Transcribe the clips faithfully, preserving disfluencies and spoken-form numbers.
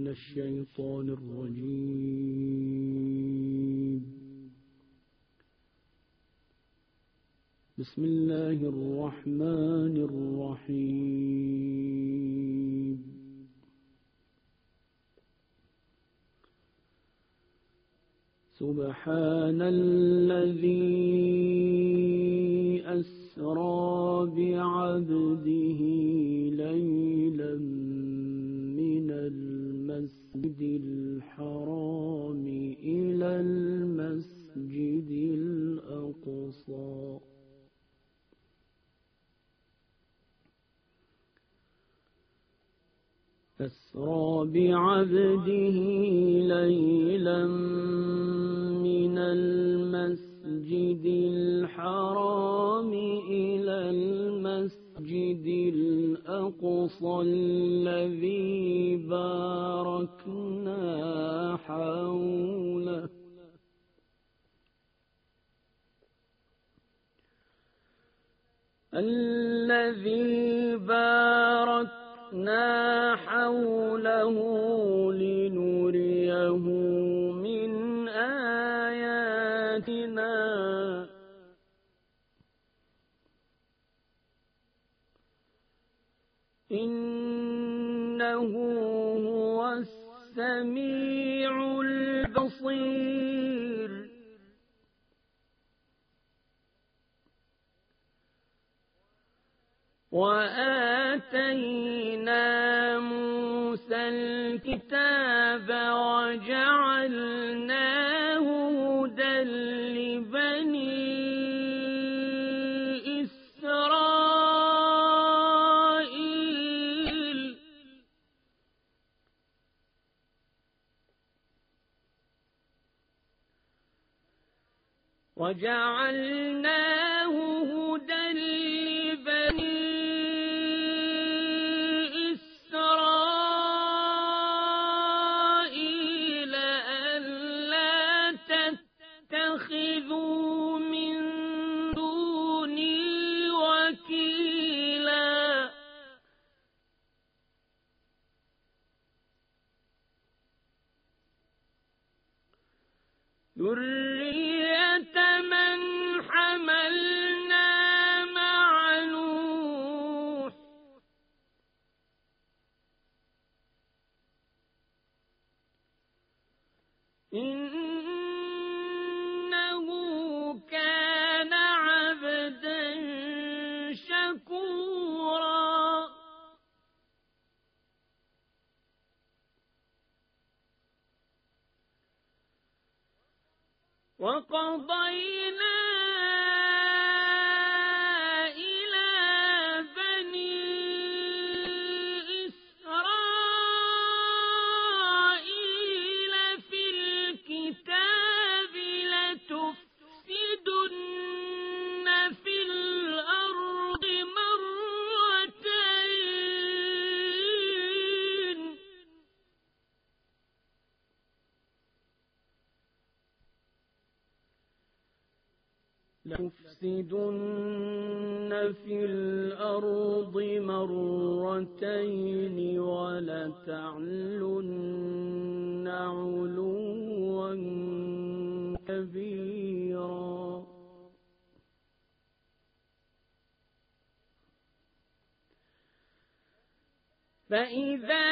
الشيطان الرجيم. بسم الله الرحمن الرحيم. سبحان الذي أسرى بعبده ليلا من المسجد الحرام إلى المسجد الأقصى أسرى بعبده ليلا من المسجد الحرام إلى المسجد الأقصى الذي باركنا حوله الذي باركنا حوله لنريه من آياتنا إنه هو السميع البصير. وآتينا موسى الكتاب وجعلناه هدى لبني إسرائيل وجعلناه هدى لبني اتخذوا من دوني وكيلا. ذرية من حملنا مع نوح إنه كان عبدا شكورا. وقضينا إلى بني إسرائيل في الكتاب لتفسدن في الأرض مرتين لتفسدن في الأرض مرتين ولتعلن علوا كبيرا. فإذا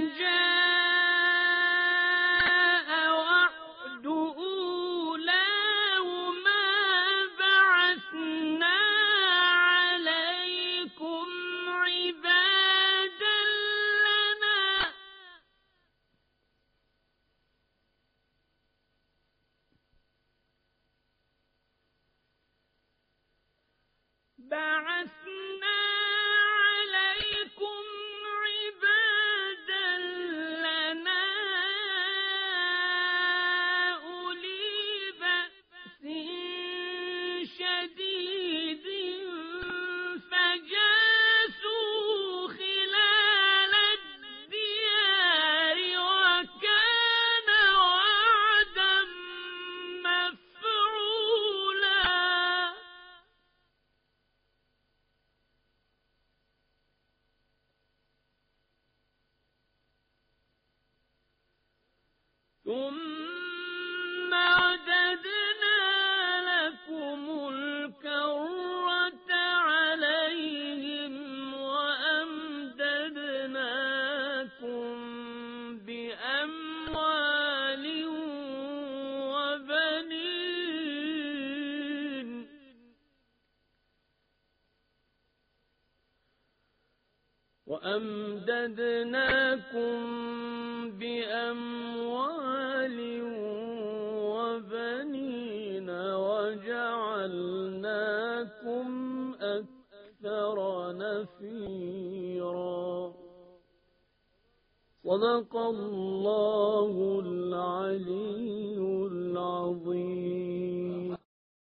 جاء وعد أولاهما بعثنا عليكم عبادا لنا بعثنا عليكم عبادا ثم رددنا لكم الكرة عليهم وأمددناكم بأموال وبنين وأمددناكم بأموال وبنين وجعلناكم أكثر نفيرا. صدق الله العلي العظيم.